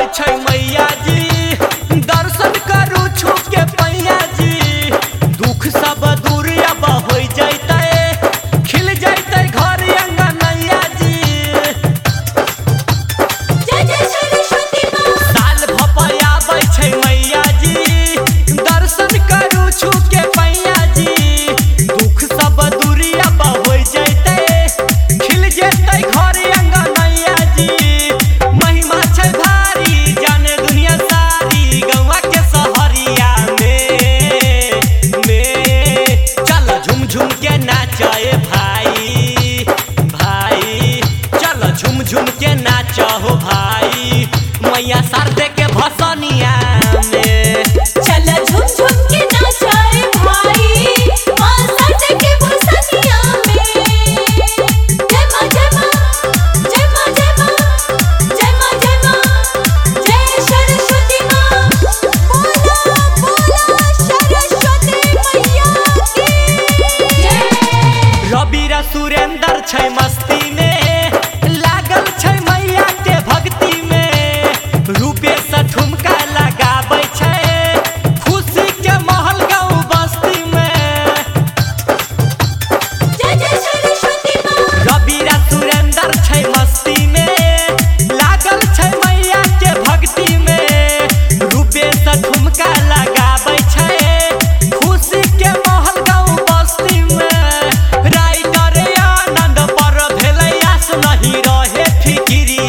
छै मैया जी दर्शन करू छू के पैया जी दुख सब दूर अब हो जैते खिल जैते घर अंगनैया जी जय जय सरस्वती माँ साल भपया आबै छै मैया जी दर्शन करू छू के पैया जी दुख सब दूर अब हो जैते खिल जैते घर अंगनैया जी महिमा छै भारी जाने दुनिया सारी गौवा के सहरिया में चल झूम झूम के नाचे भाई भाई चल झूम झूम के नाचो हो भाई मैया शारदे के भसनिया में चल झुम झुम के नाचाए भाई माँ शारदे के भसनिया में जय माँ जय माँ जय माँ जय माँ जय माँ जय माँ जय सरस्वती माँ बोलो बोलो सरस्वती मैया की जय रविरा सुरेंद्र छै मस्ती में लागल छै मैया के भक्ति में रूपे से ठुमका लगाबै छै खुशी के महल गाँव बस्ती में जय जय सरस्वती माँ रविरा सुरेंद्र छै मस्ती में लागल छै मैया के भक्ति में रूपे से ठुमका लगाबै छै खुशी के महल गाँव बस्ती में राइटर आनंद पर भेलै आस नहीं रहे फिकिरी